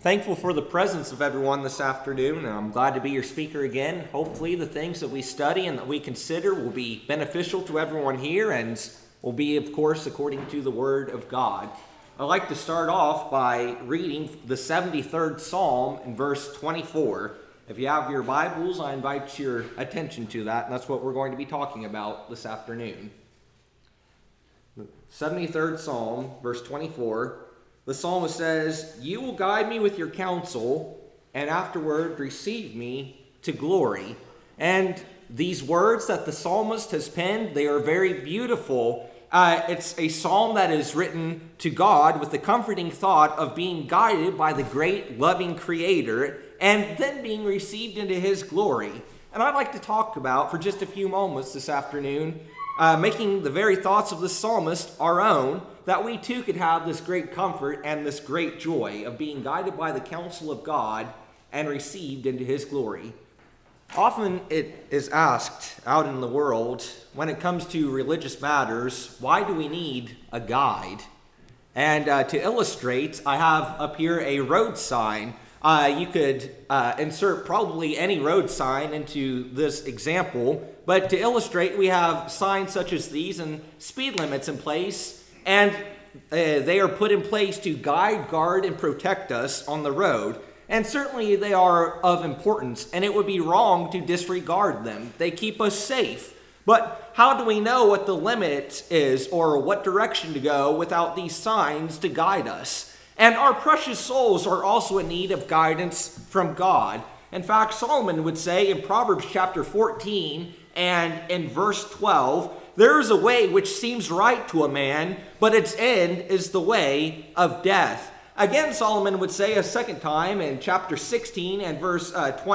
Thankful for the presence of everyone this afternoon. I'm glad to be your speaker again. Hopefully the things that we study and that we consider will be beneficial to everyone here and will be, of course, according to the Word of God. I'd like to start off by reading the 73rd Psalm in verse 24. If you have your Bibles, I invite your attention to that, and that's what we're going to be talking about this afternoon. The 73rd Psalm, verse 24. The psalmist says, "You will guide me with your counsel, and afterward receive me to glory." And these words that the psalmist has penned, they are very beautiful. It's a psalm that is written to God with the comforting thought of being guided by the great loving Creator and then being received into His glory. And I'd like to talk about, for just a few moments this afternoon, making the very thoughts of the psalmist our own, that we too could have this great comfort and this great joy of being guided by the counsel of God and received into His glory. Often it is asked out in the world, when it comes to religious matters, why do we need a guide? And to illustrate, I have up here a road sign. You could insert probably any road sign into this example, but to illustrate, we have signs such as these and speed limits in place, and they are put in place to guide, guard, and protect us on the road. And certainly they are of importance, and it would be wrong to disregard them. They keep us safe. But how do we know what the limit is or what direction to go without these signs to guide us? And our precious souls are also in need of guidance from God. In fact, Solomon would say in Proverbs chapter 14 and in verse 12, "There is a way which seems right to a man, but its end is the way of death." Again, Solomon would say a second time in chapter 16 and verse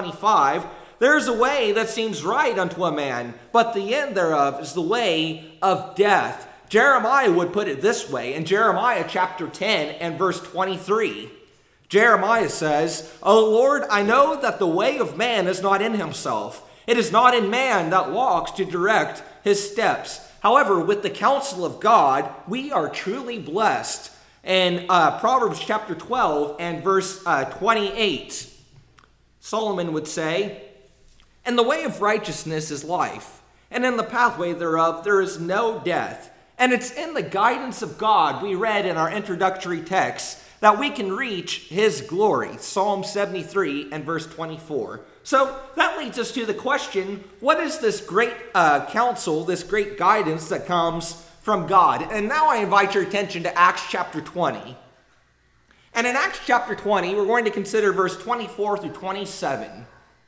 25, "There is a way that seems right unto a man, but the end thereof is the way of death." Jeremiah would put it this way in Jeremiah chapter 10 and verse 23. Jeremiah says, "O Lord, I know that the way of man is not in himself. It is not in man that walks to direct his steps. However, with the counsel of God, we are truly blessed." In Proverbs chapter 12 and verse 28, Solomon would say, "And the way of righteousness is life, and in the pathway thereof there is no death. And it's in the guidance of God," we read in our introductory text, "that we can reach His glory." Psalm 73 and verse 24. So that leads us to the question, what is this great counsel, this great guidance that comes from God? And now I invite your attention to Acts chapter 20. And in Acts chapter 20, we're going to consider verse 24 through 27.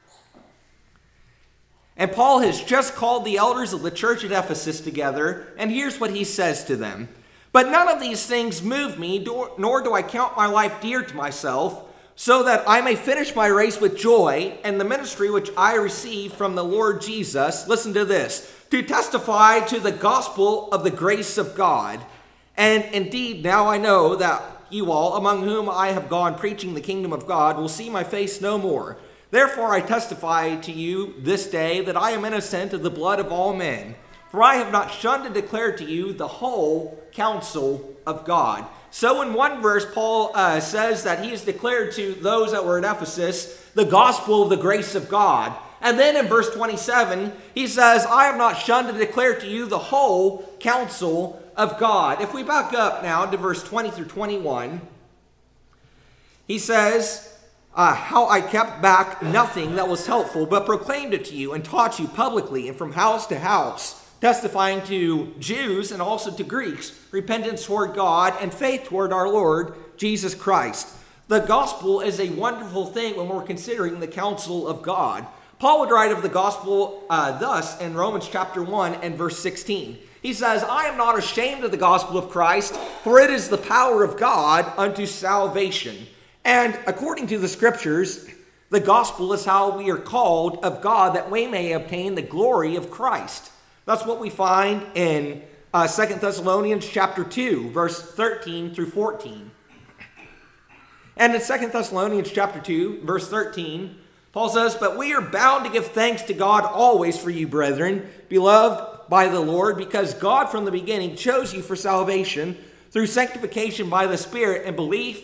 And Paul has just called the elders of the church at Ephesus together, and here's what he says to them. "But none of these things move me, nor do I count my life dear to myself, so that I may finish my race with joy and the ministry which I received from the Lord Jesus," listen to this, "to testify to the gospel of the grace of God. And indeed, now I know that you all, among whom I have gone preaching the kingdom of God, will see my face no more. Therefore I testify to you this day that I am innocent of the blood of all men. For I have not shunned to declare to you the whole counsel of God." So in one verse, Paul says that he has declared to those that were in Ephesus the gospel of the grace of God. And then in verse 27, he says, "I have not shunned to declare to you the whole counsel of God." If we back up now to verse 20 through 21, he says, "How I kept back nothing that was helpful, but proclaimed it to you and taught you publicly and from house to house, testifying to Jews and also to Greeks, repentance toward God and faith toward our Lord Jesus Christ." The gospel is a wonderful thing when we're considering the counsel of God. Paul would write of the gospel thus in Romans chapter 1 and verse 16. He says, "I am not ashamed of the gospel of Christ, for it is the power of God unto salvation." And according to the scriptures, the gospel is how we are called of God that we may obtain the glory of Christ. That's what we find in 2 Thessalonians chapter 2, verse 13 through 14. And in 2 Thessalonians chapter 2, verse 13, Paul says, "But we are bound to give thanks to God always for you, brethren, beloved by the Lord, because God from the beginning chose you for salvation through sanctification by the Spirit and belief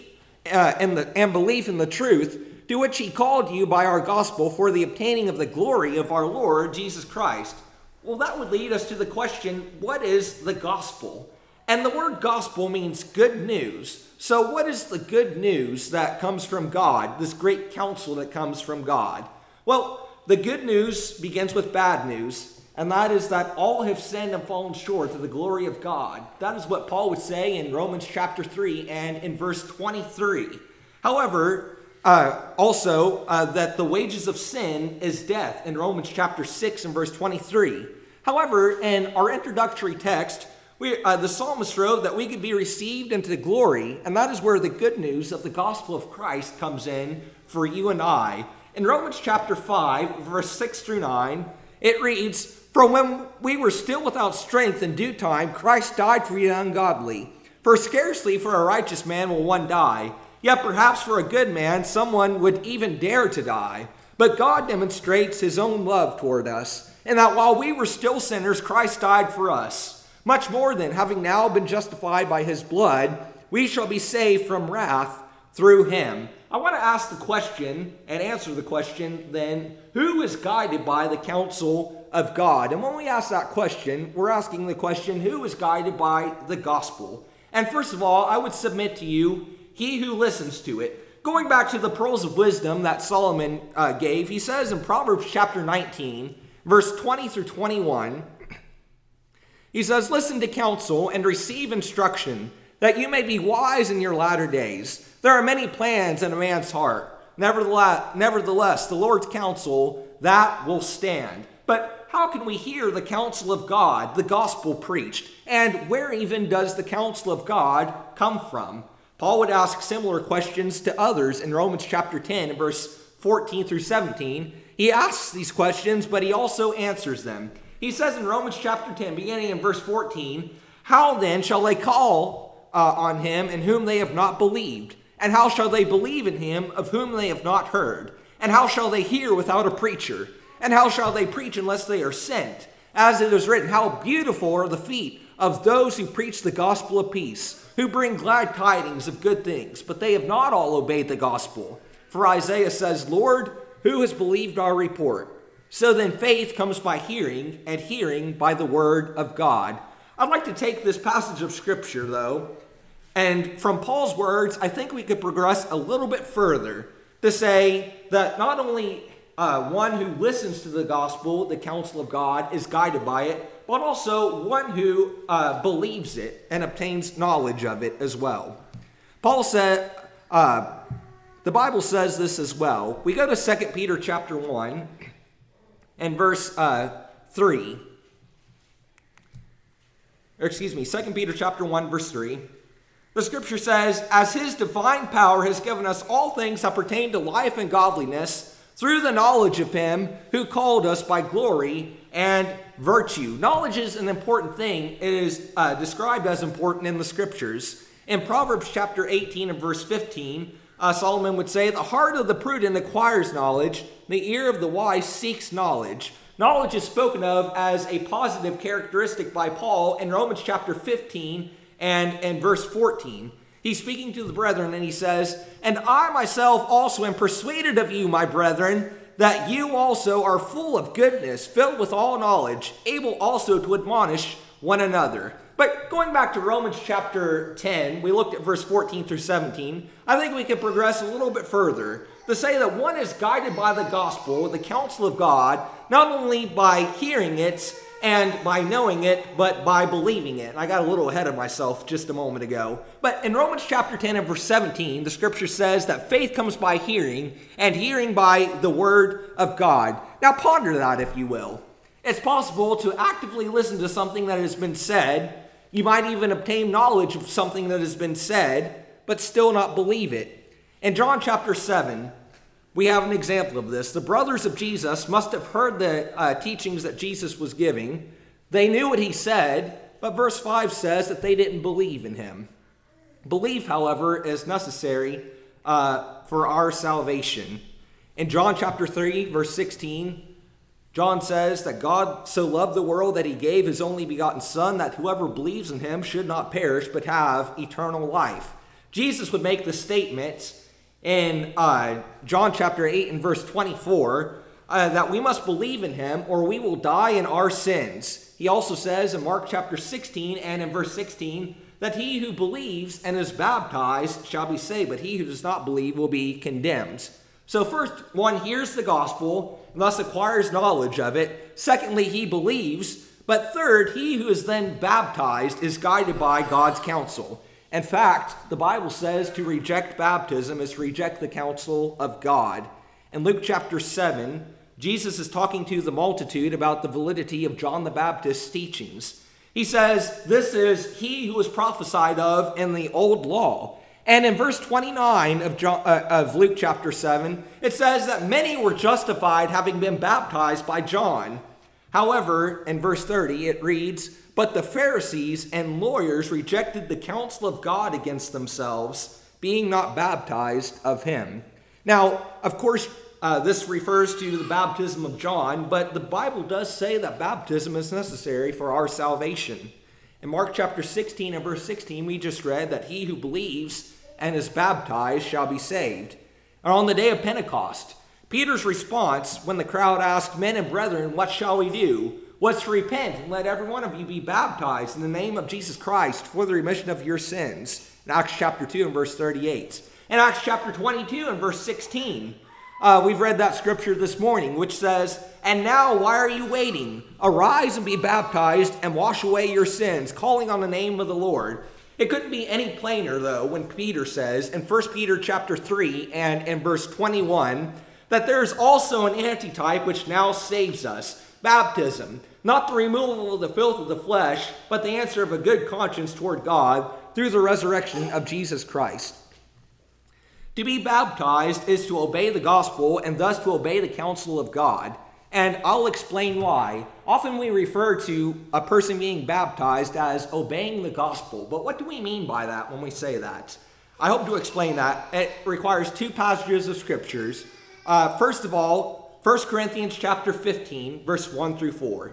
and belief in the truth, to which he called you by our gospel for the obtaining of the glory of our Lord Jesus Christ. Well, that would lead us to the question, what is the gospel? And the word gospel means good news. So what is the good news that comes from God, this great counsel that comes from God? Well, the good news begins with bad news, and that is that all have sinned and fallen short of the glory of God. That is what Paul would say in Romans chapter 3 and in verse 23. However, that the wages of sin is death in Romans chapter 6 and verse 23. However, in our introductory text, the psalmist wrote that we could be received into glory, and that is where the good news of the gospel of Christ comes in for you and I. In Romans chapter 5, verse 6 through 9, it reads, "For when we were still without strength in due time, Christ died for the ungodly. For scarcely for a righteous man will one die, yet perhaps for a good man someone would even dare to die. But God demonstrates his own love toward us, in that while we were still sinners, Christ died for us. Much more than, having now been justified by his blood, we shall be saved from wrath through him." I want to ask the question and answer the question then, who is guided by the counsel of God? And when we ask that question, we're asking the question, who is guided by the gospel? And first of all, I would submit to you, he who listens to it. Going back to the pearls of wisdom that Solomon gave, he says in Proverbs chapter 19, verse 20 through 21, he says, "Listen to counsel and receive instruction, that you may be wise in your latter days. There are many plans in a man's heart. Nevertheless, the Lord's counsel, that will stand." But how can we hear the counsel of God, the gospel preached? And where even does the counsel of God come from? Paul would ask similar questions to others in Romans chapter 10, verse 14 through 17. He asks these questions, but he also answers them. He says in Romans chapter 10, beginning in verse 14, "How then shall they call on him in whom they have not believed? And how shall they believe in him of whom they have not heard? And how shall they hear without a preacher? And how shall they preach unless they are sent? As it is written, how beautiful are the feet of those who preach the gospel of peace, who bring glad tidings of good things. But they have not all obeyed the gospel. For Isaiah says, Lord, who has believed our report? So then faith comes by hearing, and hearing by the word of God." I'd like to take this passage of scripture, though, and from Paul's words, I think we could progress a little bit further to say that not only one who listens to the gospel, the counsel of God, is guided by it, but also one who believes it and obtains knowledge of it as well. Paul said, the Bible says this as well. We go to 2 Peter chapter 1 and verse 3. 2 Peter chapter 1, verse 3. The scripture says, "As his divine power has given us all things that pertain to life and godliness, through the knowledge of him who called us by glory and virtue." Knowledge is an important thing. It is described as important in the scriptures. In Proverbs chapter 18 and verse 15, Solomon would say, "The heart of the prudent acquires knowledge, the ear of the wise seeks knowledge." Knowledge is spoken of as a positive characteristic by Paul in Romans chapter 15 and verse 14. He's speaking to the brethren and he says, "And I myself also am persuaded of you, my brethren, that you also are full of goodness, filled with all knowledge, able also to admonish one another." But going back to Romans chapter 10, we looked at verse 14 through 17. I think we can progress a little bit further to say that one is guided by the gospel, the counsel of God, not only by hearing it and by knowing it, but by believing it. I got a little ahead of myself just a moment ago. But in Romans chapter 10 and verse 17, the scripture says that faith comes by hearing, and hearing by the word of God. Now ponder that, if you will. It's possible to actively listen to something that has been said. You might even obtain knowledge of something that has been said, but still not believe it. In John chapter 7, we have an example of this. The brothers of Jesus must have heard the teachings that Jesus was giving. They knew what he said, but verse 5 says that they didn't believe in him. Belief, however, is necessary for our salvation. In John chapter 3, verse 16, John says that God so loved the world that he gave his only begotten Son, that whoever believes in him should not perish but have eternal life. Jesus would make the statement in John chapter 8 and verse 24 that we must believe in him or we will die in our sins. He also says in Mark chapter 16 and in verse 16 that he who believes and is baptized shall be saved, but he who does not believe will be condemned. So first, one hears the gospel and thus acquires knowledge of it. Secondly, he believes. But third, he who is then baptized is guided by God's counsel. In fact, the Bible says to reject baptism is to reject the counsel of God. In Luke chapter 7, Jesus is talking to the multitude about the validity of John the Baptist's teachings. He says, this is he who was prophesied of in the old law. And in verse 29 of Luke chapter 7, it says that many were justified having been baptized by John. However, in verse 30, it reads, but the Pharisees and lawyers rejected the counsel of God against themselves, being not baptized of him. Now, of course, this refers to the baptism of John, but the Bible does say that baptism is necessary for our salvation. In Mark chapter 16 and verse 16, we just read that he who believes and is baptized shall be saved. And on the day of Pentecost, Peter's response when the crowd asked, men and brethren, what shall we do? Was to repent and let every one of you be baptized in the name of Jesus Christ for the remission of your sins. In Acts chapter 2 and verse 38. In Acts chapter 22 and verse 16, we've read that scripture this morning, which says, and now why are you waiting? Arise and be baptized and wash away your sins, calling on the name of the Lord. It couldn't be any plainer, though, when Peter says in 1 Peter chapter 3 and in verse 21, that there is also an antitype which now saves us, baptism, not the removal of the filth of the flesh, but the answer of a good conscience toward God through the resurrection of Jesus Christ. To be baptized is to obey the gospel and thus to obey the counsel of God. And I'll explain why. Often we refer to a person being baptized as obeying the gospel. But what do we mean by that when we say that? I hope to explain that. It requires two passages of scriptures. First of all, 1 Corinthians chapter 15, verse 1 through 4.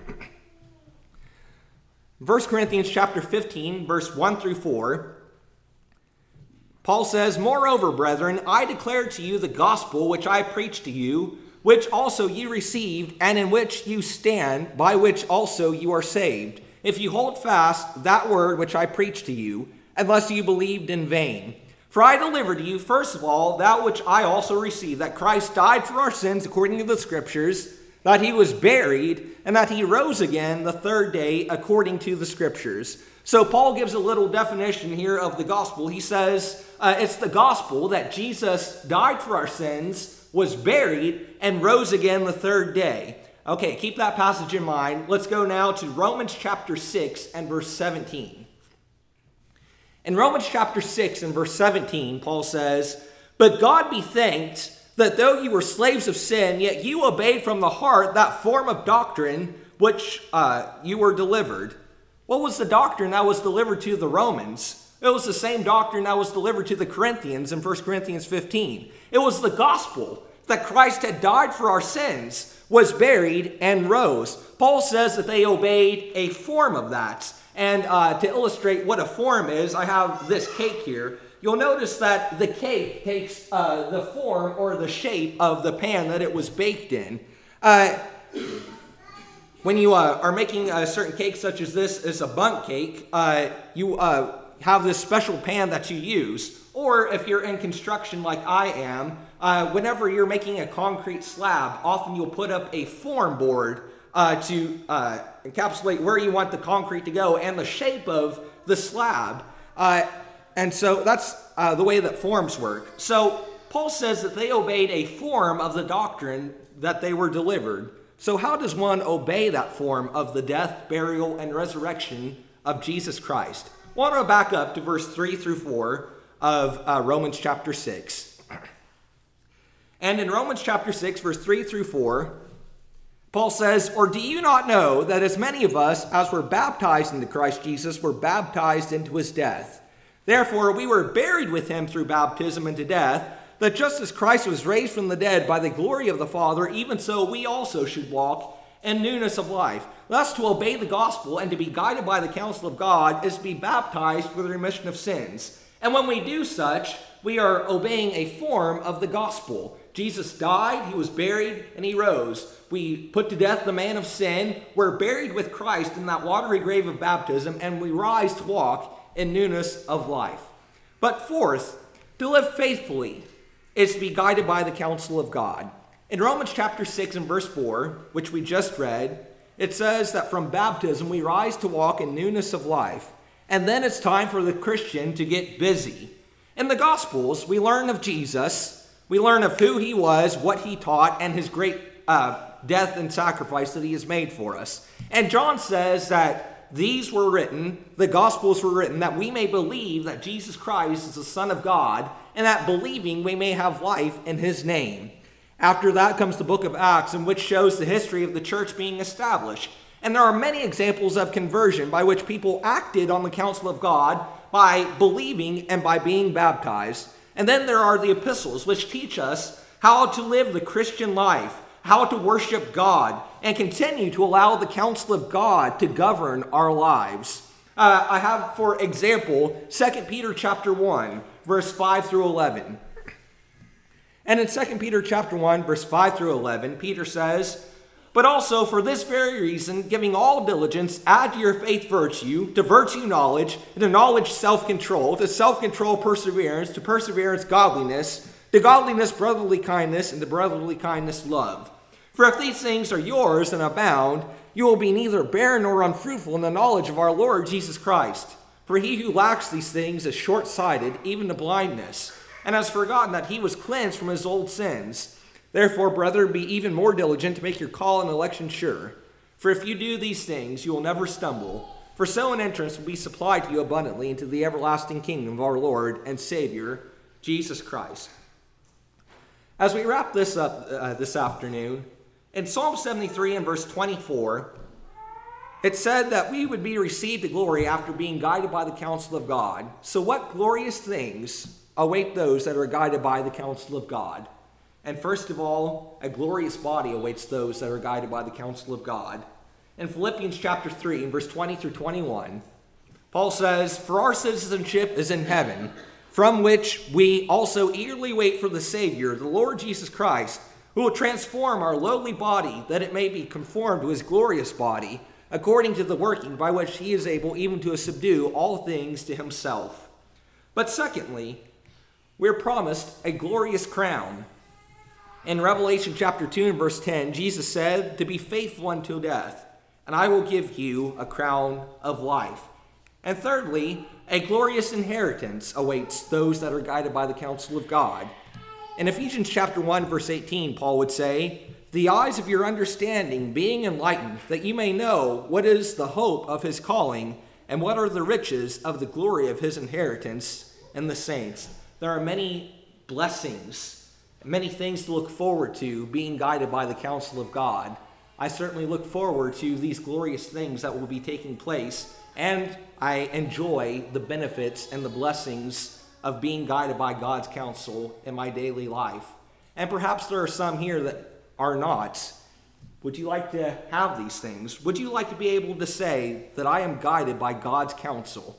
1 Corinthians chapter 15, verse 1 through 4. Paul says, moreover, brethren, I declare to you the gospel which I preached to you, which also ye received, and in which you stand, by which also you are saved, if you hold fast that word which I preached to you, unless you believed in vain. For I delivered to you, first of all, that which I also received, that Christ died for our sins according to the Scriptures, that he was buried, and that he rose again the third day according to the Scriptures. So Paul gives a little definition here of the gospel. He says it's the gospel that Jesus died for our sins, was buried, and rose again the third day. Okay, keep that passage in mind. Let's go now to Romans chapter 6 and verse 17. In Romans chapter 6 and verse 17, Paul says, but God be thanked that though you were slaves of sin, yet you obeyed from the heart that form of doctrine which you were delivered. What was the doctrine that was delivered to the Romans? It was the same doctrine that was delivered to the Corinthians in 1 Corinthians 15. It was the gospel that Christ had died for our sins, was buried, and rose. Paul says that they obeyed a form of that. And to illustrate what a form is, I have this cake here. You'll notice that the cake takes the form or the shape of the pan that it was baked in. When you are making a certain cake such as this is a bundt cake, you have this special pan that you use. Or if you're in construction like I am, whenever you're making a concrete slab, often you'll put up a form board to encapsulate where you want the concrete to go and the shape of the slab. And so that's the way that forms work. So Paul says that they obeyed a form of the doctrine that they were delivered. So how does one obey that form of the death, burial, and resurrection of Jesus Christ? I want to back up to verse 3 through 4 of Romans chapter 6. And in Romans chapter 6, verse 3 through 4, Paul says, or do you not know that as many of us as were baptized into Christ Jesus were baptized into his death? Therefore we were buried with him through baptism into death, that just as Christ was raised from the dead by the glory of the Father, even so we also should walk in newness of life. Thus to obey the gospel and to be guided by the counsel of God is to be baptized for the remission of sins. And when we do such, we are obeying a form of the gospel. Jesus died, he was buried, and he rose. We put to death the man of sin. We're buried with Christ in that watery grave of baptism, and we rise to walk in newness of life. But fourth, to live faithfully is to be guided by the counsel of God. In Romans chapter 6 and verse 4, which we just read, it says that from baptism we rise to walk in newness of life. And then it's time for the Christian to get busy. In the Gospels, we learn of Jesus. We learn of who he was, what he taught, and his great death and sacrifice that he has made for us. And John says that these were written, the Gospels were written, that we may believe that Jesus Christ is the Son of God, and that believing we may have life in his name. After that comes the book of Acts, in which shows the history of the church being established. And there are many examples of conversion by which people acted on the counsel of God by believing and by being baptized. And then there are the epistles, which teach us how to live the Christian life, how to worship God, and continue to allow the counsel of God to govern our lives. I have, for example, 2 Peter chapter 1, verse 5 through 11. And in 2 Peter chapter 1, verse 5 through 11, Peter says, "But also for this very reason, giving all diligence, add to your faith virtue, to virtue knowledge, and to knowledge self-control, to self-control perseverance, to perseverance godliness, to godliness brotherly kindness, and to brotherly kindness love. For if these things are yours and abound, you will be neither barren nor unfruitful in the knowledge of our Lord Jesus Christ. For he who lacks these things is short-sighted, even to blindness, and has forgotten that he was cleansed from his old sins. Therefore, brethren, be even more diligent to make your call and election sure. For if you do these things, you will never stumble. For so an entrance will be supplied to you abundantly into the everlasting kingdom of our Lord and Savior, Jesus Christ." As we wrap this up this afternoon, in Psalm 73 and verse 24, it said that we would be received to glory after being guided by the counsel of God. So what glorious things await those that are guided by the counsel of God? And first of all, a glorious body awaits those that are guided by the counsel of God. In Philippians chapter 3, in verse 20 through 21, Paul says, "For our citizenship is in heaven, from which we also eagerly wait for the Savior, the Lord Jesus Christ, who will transform our lowly body, that it may be conformed to his glorious body, according to the working by which he is able even to subdue all things to himself." But secondly, we're promised a glorious crown. In Revelation chapter 2 and verse 10, Jesus said, "To be faithful unto death, and I will give you a crown of life." And thirdly, a glorious inheritance awaits those that are guided by the counsel of God. In Ephesians chapter 1 verse 18, Paul would say, "The eyes of your understanding being enlightened, that you may know what is the hope of his calling, and what are the riches of the glory of his inheritance in the saints." There are many blessings, many things to look forward to being guided by the counsel of God. I certainly look forward to these glorious things that will be taking place, and I enjoy the benefits and the blessings of being guided by God's counsel in my daily life. And perhaps there are some here that are not. Would you like to have these things? Would you like to be able to say that I am guided by God's counsel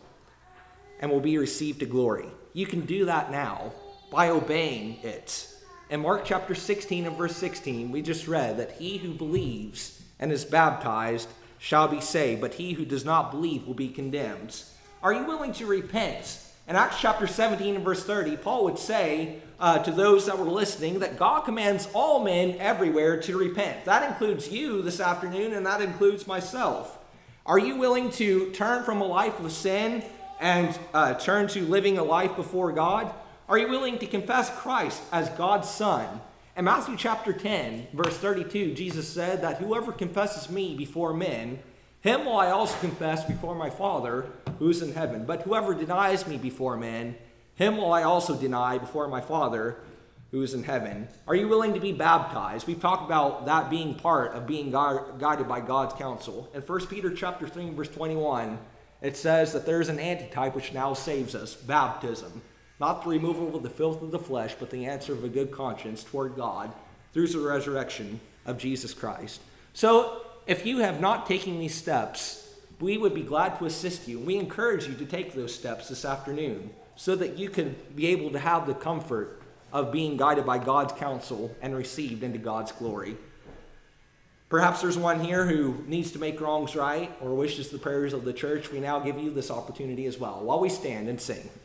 and will be received to glory? You can do that now by obeying it. In Mark chapter 16 and verse 16, we just read that he who believes and is baptized shall be saved, but he who does not believe will be condemned. Are you willing to repent? In Acts chapter 17 and verse 30, Paul would say to those that were listening that God commands all men everywhere to repent. That includes you this afternoon, and that includes myself. Are you willing to turn from a life of sin and turn to living a life before God? Are you willing to confess Christ as God's Son? In Matthew chapter 10, verse 32, Jesus said that whoever confesses me before men, him will I also confess before my Father who is in heaven. But whoever denies me before men, him will I also deny before my Father who is in heaven. Are you willing to be baptized? We've talked about that being part of being guided by God's counsel. In 1 Peter chapter 3, verse 21, it says that there is an antitype which now saves us, baptism. Not the removal of the filth of the flesh, but the answer of a good conscience toward God through the resurrection of Jesus Christ. So, if you have not taken these steps, we would be glad to assist you. We encourage you to take those steps this afternoon. so that you can be able to have the comfort of being guided by God's counsel and received into God's glory. Perhaps there's one here who needs to make wrongs right or wishes the prayers of the church. We now give you this opportunity as well while we stand and sing.